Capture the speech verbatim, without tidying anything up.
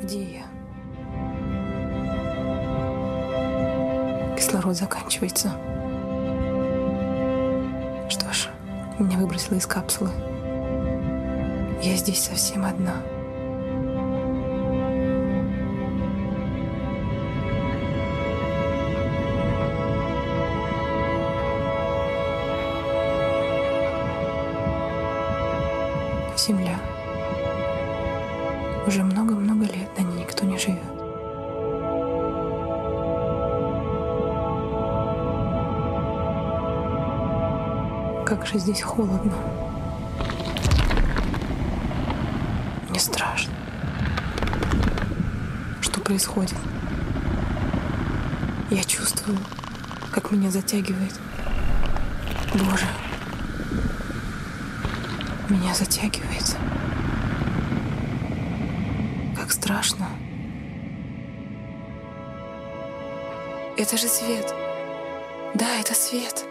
Где я? Кислород заканчивается. Что ж, меня выбросило из капсулы. Я здесь совсем одна. Земля. Уже много-много лет на ней никто не живет. Как же здесь холодно. Мне страшно. Что происходит? Я чувствую, как меня затягивает. Боже. Меня затягивает. Как страшно. Это же свет. Да, это свет.